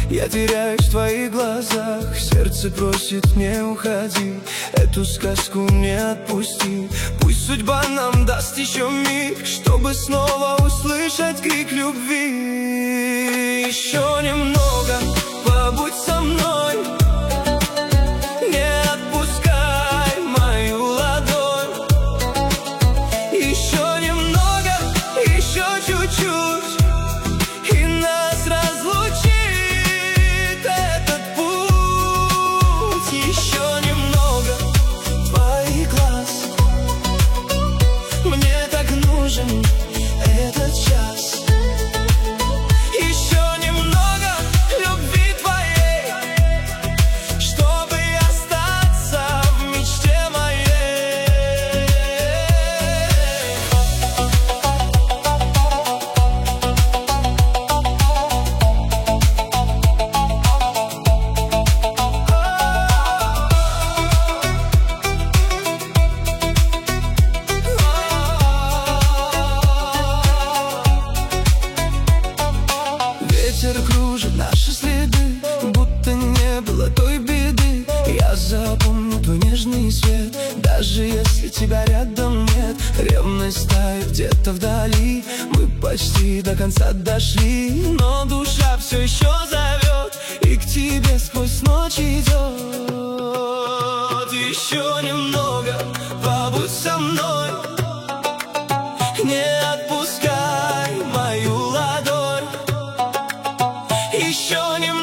Я теряюсь в твоих глазах, сердце просит не уходи, эту сказку не отпусти. Пусть судьба нам даст еще миг, чтобы снова услышать крик любви. Еще немного, побудь со мной, не отпускай мою ладонь. Еще немного, еще чуть-чуть, и нас разлучит этот путь. Еще немного твоих глаз, мне так нужен этот час. Еще немного любви твоей, чтобы остаться в мечте моей. Ветер кружит наши следы, будто не было той беды. Я запомню твой нежный свет, даже если тебя рядом нет. Ревность тает где-то вдали, мы почти до конца дошли, но душа все еще зовет и к тебе сквозь ночь идет. Еще немного, побудь со мной, не отпускай мою ладонь. Еще немного.